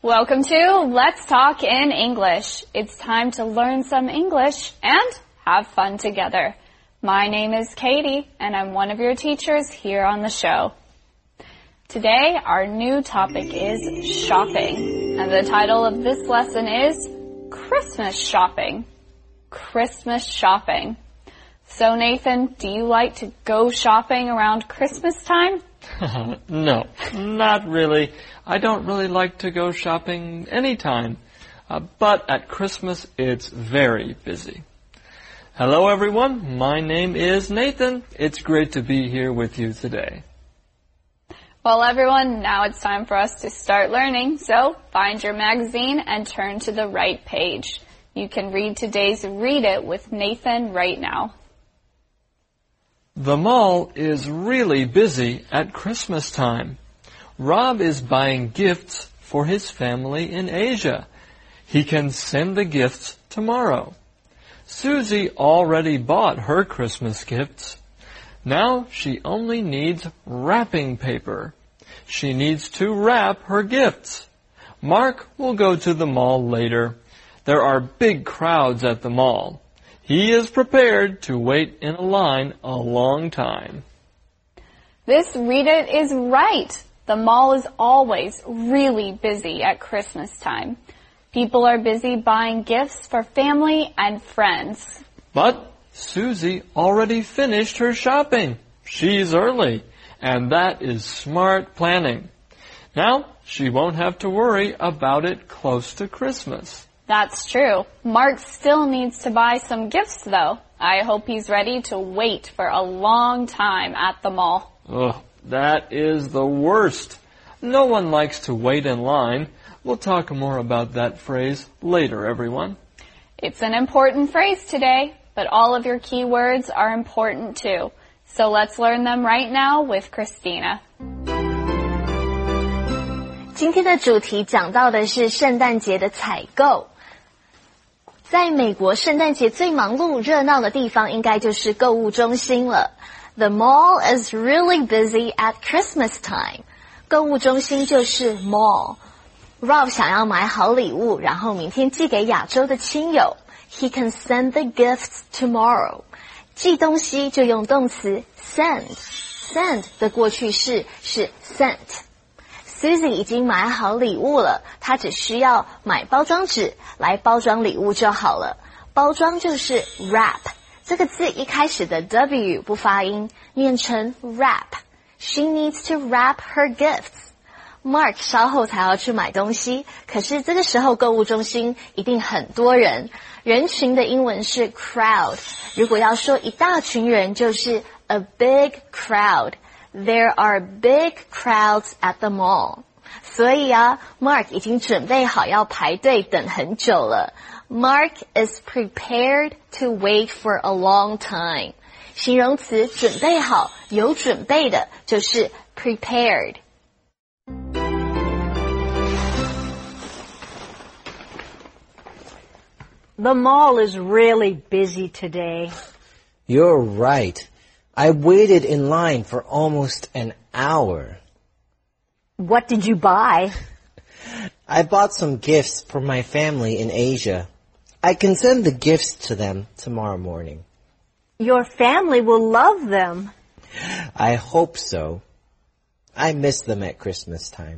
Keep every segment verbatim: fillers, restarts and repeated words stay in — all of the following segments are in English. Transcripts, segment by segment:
Welcome to Let's Talk in English. It's time to learn some English and have fun together. My name is Katie, and I'm one of your teachers here on the show. Today, our new topic is shopping, and the title of this lesson is Christmas shopping. Christmas shopping. So, Nathan, do you like to go shopping around Christmas time? No, not really. I don't really like to go shopping anytime. Uh, but at Christmas, it's very busy. Hello, everyone. My name is Nathan. It's great to be here with you today. Well, everyone, now it's time for us to start learning. So, find your magazine and turn to the right page. You can read today's Read It with Nathan right now. The mall is really busy at Christmas time. Rob is buying gifts for his family in Asia. He can send the gifts tomorrow. Susie already bought her Christmas gifts. Now she only needs wrapping paper. She needs to wrap her gifts. Mark will go to the mall later. There are big crowds at the mall. He is prepared to wait in a line a long time. This Read It is right. The mall is always really busy at Christmas time. People are busy buying gifts for family and friends. But Susie already finished her shopping. She's early, and that is smart planning. Now she won't have to worry about it close to Christmas. That's true. Mark still needs to buy some gifts, though. I hope he's ready to wait for a long time at the mall. Ugh, that is the worst. No one likes to wait in line. We'll talk more about that phrase later, everyone. It's an important phrase today, but all of your key words are important too. So let's learn them right now with Christina. 今天的主题讲到的是圣诞节的采购。在美国，圣诞节最忙碌热闹的地方应该就是购物中心了。The mall is really busy at Christmas time. 购物中心就是 mall. Rob 想要买好礼物，然后明天寄给亚洲的亲友。He can send the gifts tomorrow. 寄东西就用动词 send. Send 的过去式是 sent.Susie 已经买好礼物了，她只需要买包装纸来包装礼物就好了。包装就是 wrap， 这个字一开始的 W 不发音，念成 wrap。She needs to wrap her gifts. Mark 稍后才要去买东西，可是这个时候购物中心一定很多人，人群的英文是 crowd。如果要说一大群人，就是 a big crowd。There are big crowds at the mall. 所以啊 Mark 已经准备好要排队等很久了。Mark is prepared to wait for a long time. 形容词准备好，有准备的就是 prepared. The mall is really busy today. You're right.I waited in line for almost an hour. What did you buy? I bought some gifts for my family in Asia. I can send the gifts to them tomorrow morning. Your family will love them. I hope so. I miss them at Christmas time.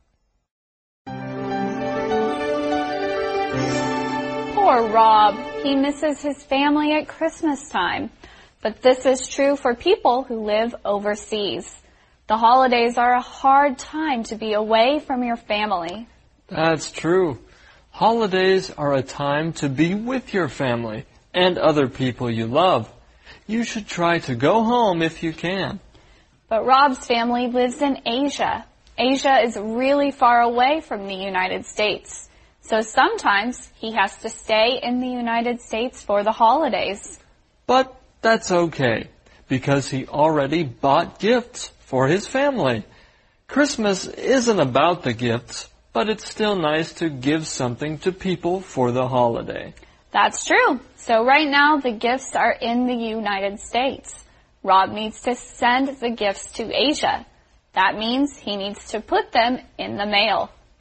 Poor Rob. He misses his family at Christmas time.But this is true for people who live overseas. The holidays are a hard time to be away from your family. That's true. Holidays are a time to be with your family and other people you love. You should try to go home if you can. But Rob's family lives in Asia. Asia is really far away from the United States. So sometimes he has to stay in the United States for the holidays. But...That's okay, because he already bought gifts for his family. Christmas isn't about the gifts, but it's still nice to give something to people for the holiday. That's true. So right now, the gifts are in the United States. Rob needs to send the gifts to Asia. That means he needs to put them in the mail.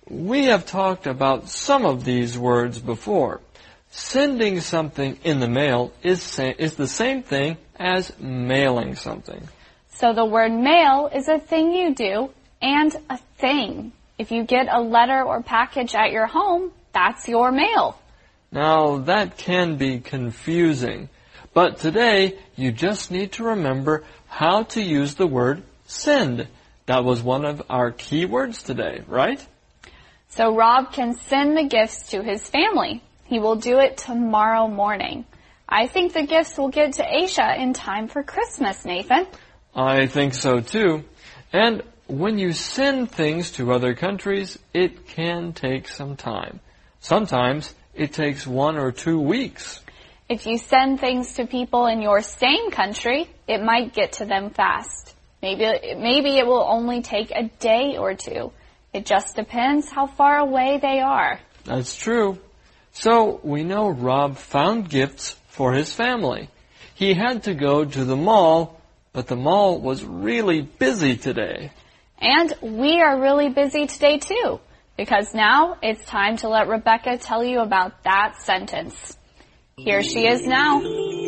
We have talked about some of these words before. Sending something in the mail is, sa- is the same thing as mailing something. So the word mail is a thing you do and a thing. If you get a letter or package at your home, that's your mail. Now, that can be confusing, but today you just need to remember how to use the word send. That was one of our key words today, right? So Rob can send the gifts to his family. He will do it tomorrow morning. I think the gifts will get to Asia in time for Christmas, Nathan. I think so too. And when you send things to other countries, it can take some time. Sometimes it takes one or two weeks. If you send things to people in your same country, it might get to them fast. Maybe, maybe it will only take a day or two. It just depends how far away they are. That's true. So we know Rob found gifts for his family. He had to go to the mall, but the mall was really busy today. And we are really busy today too, because now it's time to let Rebecca tell you about that sentence. Here she is now.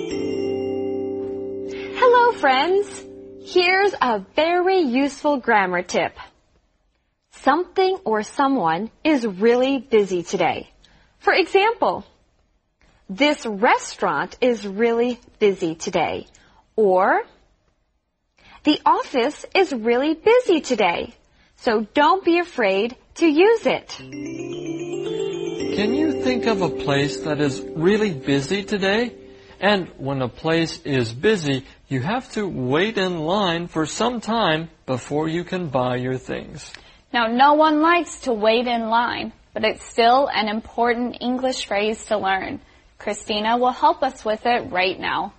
Hello, friends. Here's a very useful grammar tip. Something or someone is really busy today. For example, this restaurant is really busy today. Or, the office is really busy today. So don't be afraid to use it. Can you think of a place that is really busy today? And when a place is busy, you have to wait in line for some time before you can buy your things. Now, no one likes to wait in line, but it's still an important English phrase to learn. Christina will help us with it right now.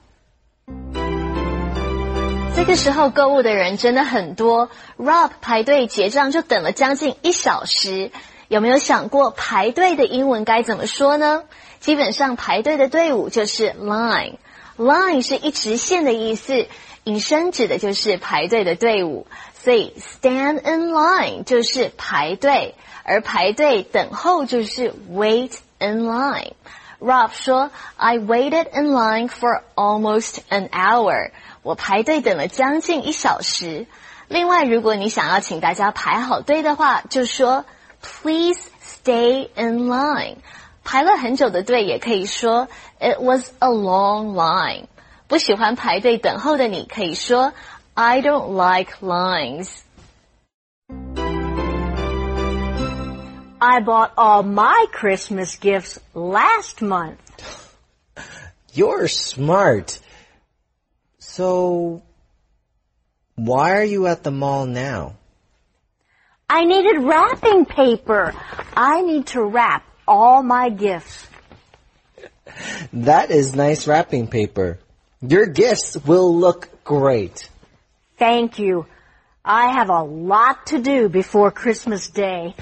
这个时候购物的人真的很多 ，Rob 排队结账就等了将近一小时。有没有想过排队的英文该怎么说呢？基本上排队的队伍就是 line，line 是一直线的意思，引申指的就是排队的队伍，所以 stand in line 就是排队，而排队等候就是 wait in line。Rob 说 I waited in line for almost an hour。我排队等了将近一小时。另外，如果你想要请大家排好队的话，就说 Please stay in line。排了很久的队也可以说 It was a long line。不喜欢排队等候的你可以说 I don't like lines。 I bought all my Christmas gifts last month. You're smart. So, why are you at the mall now? I needed wrapping paper. I need to wrap all my gifts. That is nice wrapping paper. Your gifts will look great. Thank you. I have a lot to do before Christmas Day.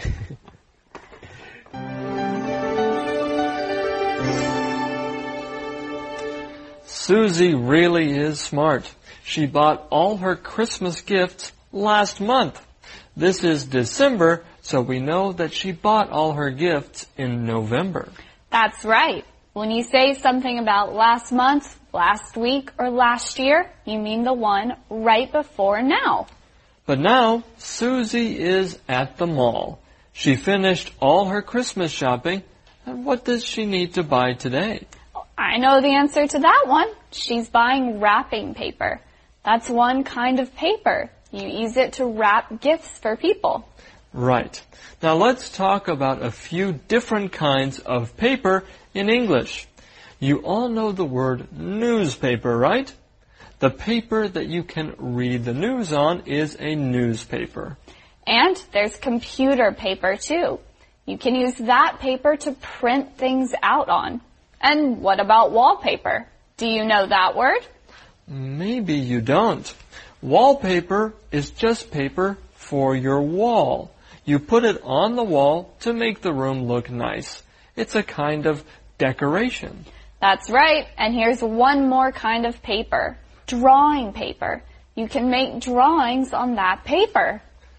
Susie really is smart. She bought all her Christmas gifts last month. This is December, so we know that she bought all her gifts in November. That's right. When you say something about last month, last week, or last year, you mean the one right before now. But now, Susie is at the mall. She finished all her Christmas shopping, and what does she need to buy today? I know the answer to that one. She's buying wrapping paper. That's one kind of paper. You use it to wrap gifts for people. Right. Now let's talk about a few different kinds of paper in English. You all know the word newspaper, right? The paper that you can read the news on is a newspaper. And there's computer paper too. You can use that paper to print things out on. And what about wallpaper? Do you know that word? Maybe you don't. Wallpaper is just paper for your wall. You put it on the wall to make the room look nice. It's a kind of decoration. That's right. And here's one more kind of paper. Drawing paper. You can make drawings on that paper.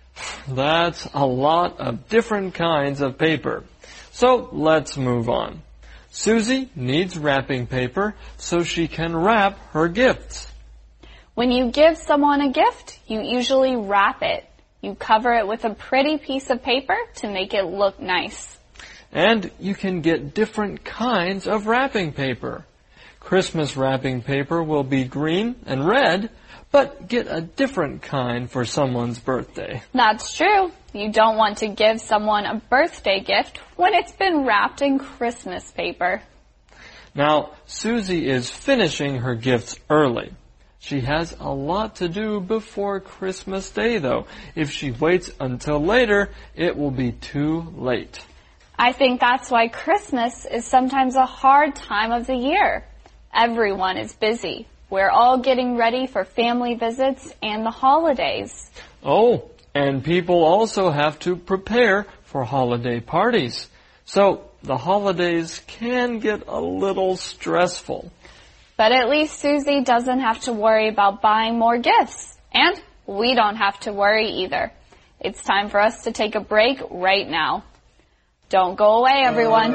That's a lot of different kinds of paper. So let's move on. Susie needs wrapping paper so she can wrap her gifts. When you give someone a gift, you usually wrap it. You cover it with a pretty piece of paper to make it look nice. And you can get different kinds of wrapping paper. Christmas wrapping paper will be green and red, but get a different kind for someone's birthday. That's true. You don't want to give someone a birthday gift when it's been wrapped in Christmas paper. Now, Susie is finishing her gifts early. She has a lot to do before Christmas Day, though. If she waits until later, it will be too late. I think that's why Christmas is sometimes a hard time of the year. Everyone is busy. We're all getting ready for family visits and the holidays. Oh, and people also have to prepare for holiday parties. So the holidays can get a little stressful. But at least Susie doesn't have to worry about buying more gifts. And we don't have to worry either. It's time for us to take a break right now. Don't go away, everyone.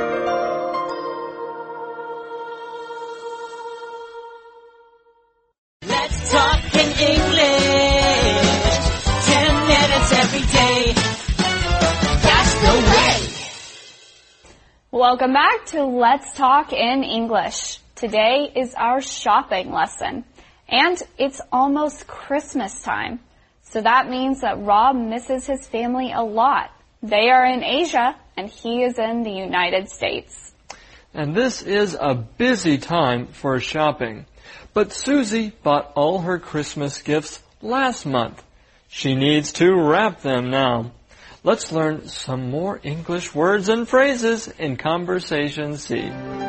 Let's talk in English. Ten minutes every day. That's the way. Welcome back to Let's Talk in English. Today is our shopping lesson. And it's almost Christmas time. So that means that Rob misses his family a lot. They are in Asia, and he is in the United States. And this is a busy time for shopping. But Susie bought all her Christmas gifts last month. She needs to wrap them now. Let's learn some more English words and phrases in Conversation C.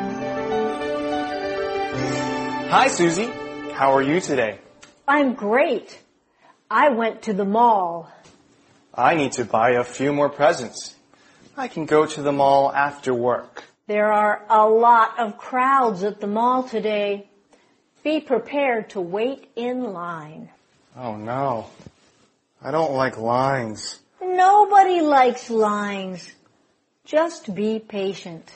Hi, Susie. How are you today? I'm great. I went to the mall. I need to buy a few more presents. I can go to the mall after work. There are a lot of crowds at the mall today. Be prepared to wait in line. Oh, no. I don't like lines. Nobody likes lines. Just be patient.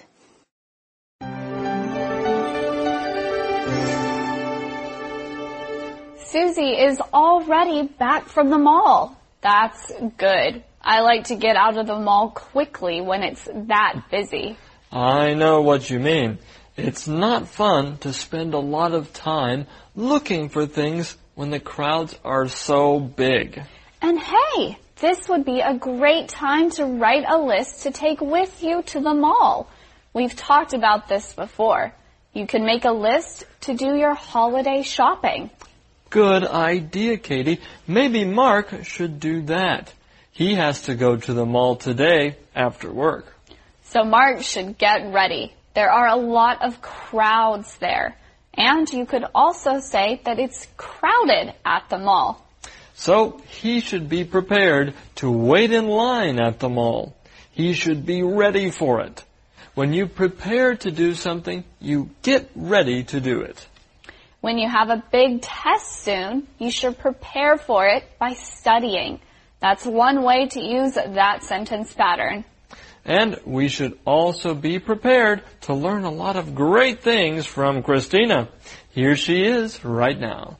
Susie is already back from the mall. That's good. I like to get out of the mall quickly when it's that busy. I know what you mean. It's not fun to spend a lot of time looking for things when the crowds are so big. And hey, this would be a great time to write a list to take with you to the mall. We've talked about this before. You can make a list to do your holiday shopping. Good idea, Katie. Maybe Mark should do that. He has to go to the mall today after work. So Mark should get ready. There are a lot of crowds there. And you could also say that it's crowded at the mall. So he should be prepared to wait in line at the mall. He should be ready for it. When you prepare to do something, you get ready to do it. When you have a big test soon, you should prepare for it by studying. That's one way to use that sentence pattern. And we should also be prepared to learn a lot of great things from Christina. Here she is right now.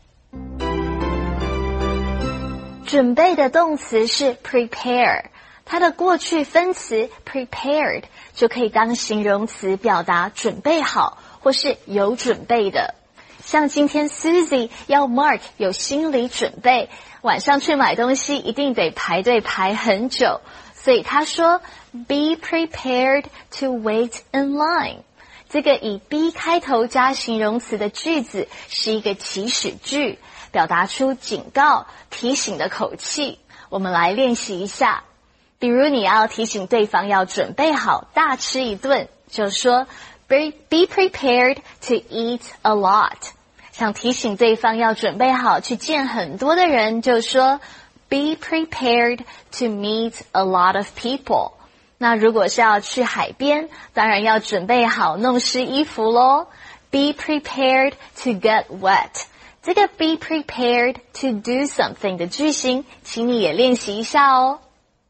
准备的动词是 prepare， 它的过去分词 prepared 就可以当形容词表达准备好或是有准备的。像今天 Susie 要 Mark 有心理准备，晚上去买东西一定得排队排很久，所以他说 be prepared to wait in line。这个以 be 开头加形容词的句子是一个祈使句，表达出警告、提醒的口气。我们来练习一下。比如你要提醒对方要准备好大吃一顿，就说 be, be prepared to eat a lot。想提醒对方要准备好去见很多的人，就说 be prepared to meet a lot of people。那如果是要去海边，当然要准备好弄湿衣服咯。Be prepared to get wet。 这个 be prepared to do something 的句型，请你也练习一下哦。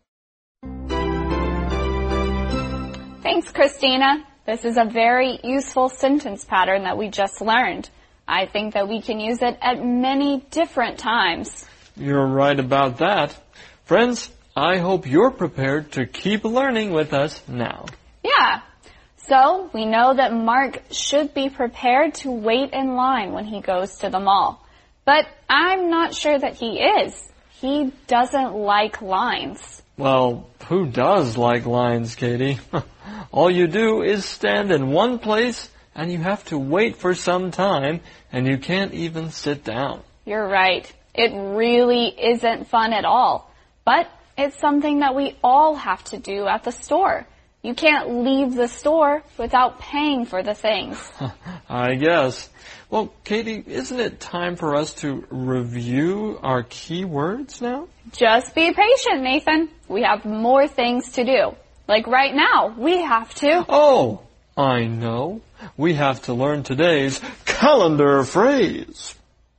Thanks, Christina. This is a very useful sentence pattern that we just learned. I think that we can use it at many different times. You're right about that. Friends, I hope you're prepared to keep learning with us now. Yeah. So, we know that Mark should be prepared to wait in line when he goes to the mall. But I'm not sure that he is. He doesn't like lines. Well, who does like lines, Katie? All you do is stand in one place and you have to wait for some time and you can't even sit down. You're right. It really isn't fun at all. But it's something that we all have to do at the store. You can't leave the store without paying for the things. I guess. Well, Katie, isn't it time for us to review our key words now? Just be patient, Nathan. We have more things to do. Like right now, we have to... Oh, I know. We have to learn today's calendar phrase.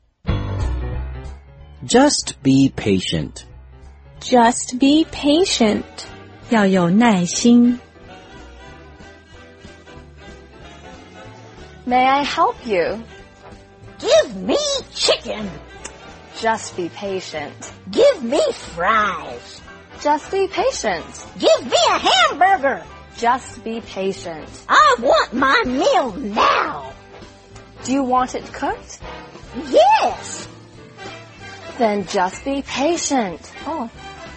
Just be patient. Just be patient. 要有耐心。 May I help you? Give me chicken. Just be patient. Give me fries. Just be patient. Give me a hamburger. Just be patient. I want my meal now. Do you want it cooked? Yes. Then just be patient. Oh.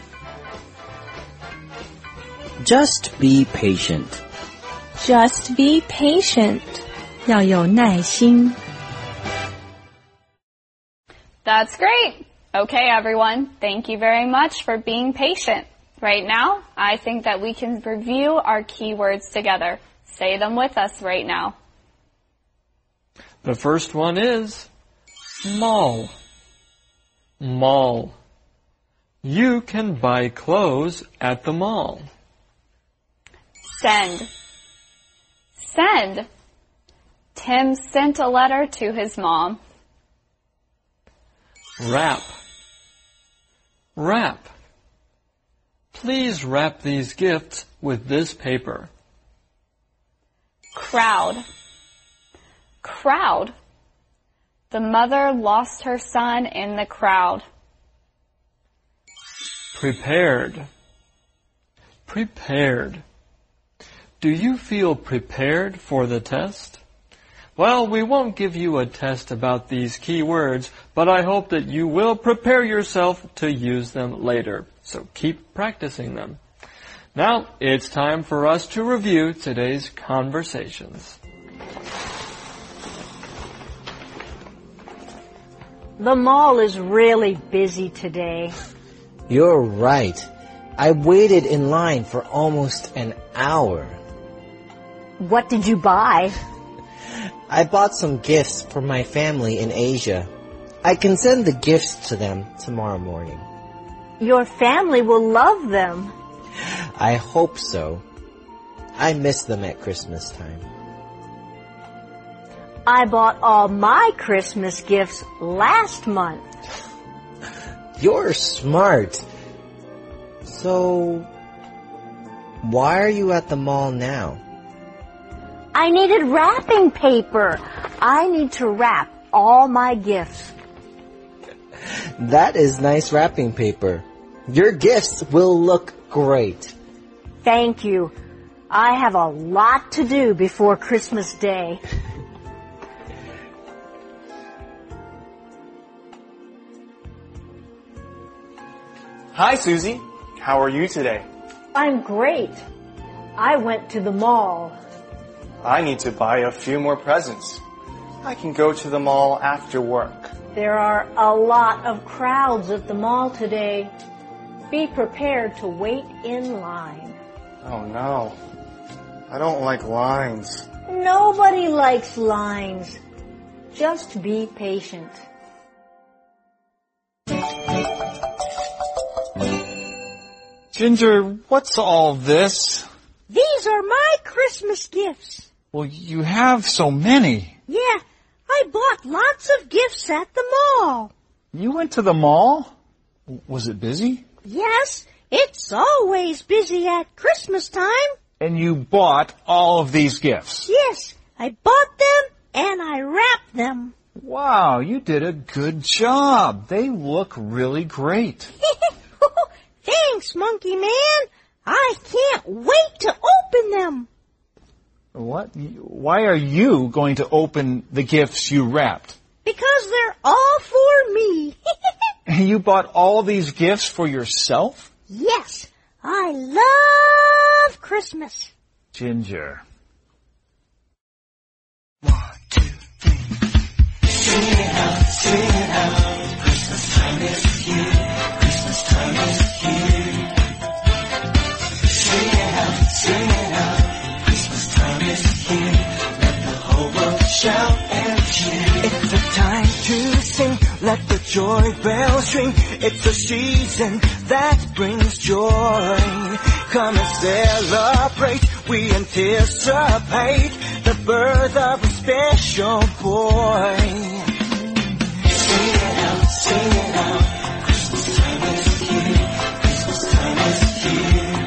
Just be patient. Just be patient. 要有耐心。 That's great. Okay, everyone. Thank you very much for being patient. Right now, I think that we can review our keywords together. Say them with us right now. The first one is mall. Mall. You can buy clothes at the mall. Send. Send. Tim sent a letter to his mom. Wrap. Wrap. Please wrap these gifts with this paper. Crowd. Crowd. The mother lost her son in the crowd. Prepared. Prepared. Do you feel prepared for the test? Well, we won't give you a test about these key words, but I hope that you will prepare yourself to use them later. So keep practicing them. Now, it's time for us to review today's conversations. The mall is really busy today. You're right. I waited in line for almost an hour. What did you buy? I bought some gifts for my family in Asia. I can send the gifts to them tomorrow morning. Your family will love them. I hope so. I miss them at Christmas time. I bought all my Christmas gifts last month. You're smart. So, why are you at the mall now? I needed wrapping paper. I need to wrap all my gifts. That is nice wrapping paper. Your gifts will look great. Thank you. I have a lot to do before Christmas Day. Hi, Susie. How are you today? I'm great. I went to the mall. I need to buy a few more presents. I can go to the mall after work. There are a lot of crowds at the mall today. Be prepared to wait in line. Oh no. I don't like lines. Nobody likes lines. Just be patient. Ginger, what's all this? These are my Christmas gifts. Well, you have so many. Yeah, I bought lots of gifts at the mall. You went to the mall? Was it busy? Yes, it's always busy at Christmas time. And you bought all of these gifts? Yes, I bought them and I wrapped them. Wow, you did a good job. They look really great. Thanks, Monkey Man. I can't wait to open them. What? Why are you going to open the gifts you wrapped? Because they're all for me. You bought all these gifts for yourself? Yes, I love Christmas. Ginger. One, two, three. Sing it out, sing it out. Christmas time is here. Christmas time is here. Sing it out, sing it out. Christmas time is here. Let the whole world shout and cheer. It's a time to sing. Let the joy bells ring. It's a season that brings joy. Come and celebrate. We anticipate the birth of a special boy. Sing it out, sing it out. Christmas time is here. Christmas time is here.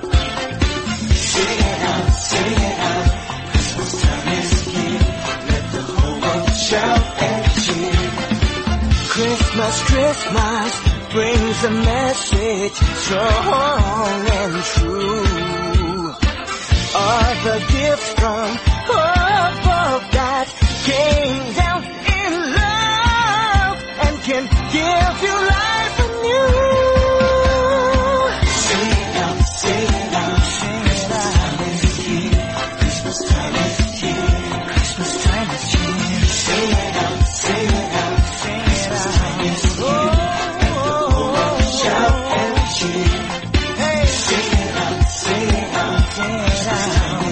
Sing it out, sing it out. Christmas time is here. Let the whole world shout and cheer. Christmas, Christmas brings a message strong and true. Are the gifts from above that came down in love and can give you life anew. Sing it out, sing it out, sing it out. Christmas time is here. Christmas time is here. Sing it out, sing it out, sing it out. Christmas time is here. Let the whole world shout and cheer. Hey, sing it out, sing it out, sing it out.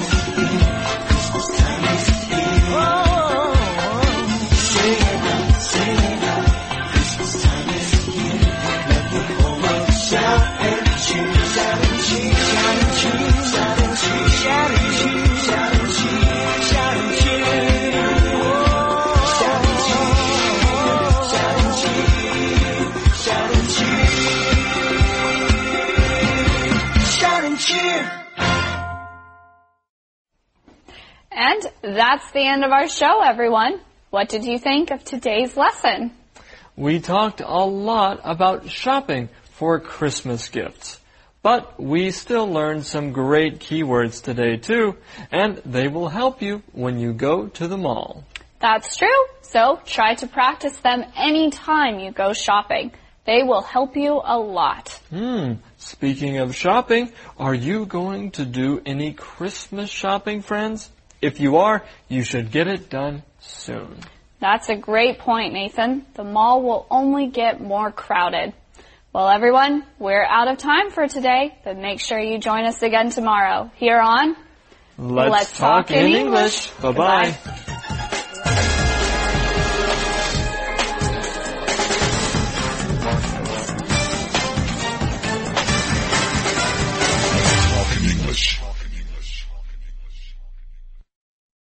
And that's the end of our show, everyone. What did you think of today's lesson? We talked a lot about shopping for Christmas gifts. But we still learned some great keywords today, too, and they will help you when you go to the mall. That's true. So try to practice them anytime you go shopping. They will help you a lot. Hmm. Speaking of shopping, are you going to do any Christmas shopping, friends? If you are, you should get it done soon. That's a great point, Nathan. The mall will only get more crowded. Well, everyone, we're out of time for today, but make sure you join us again tomorrow here on Let's, Let's Talk, Talk in English. English. Bye-bye. Goodbye.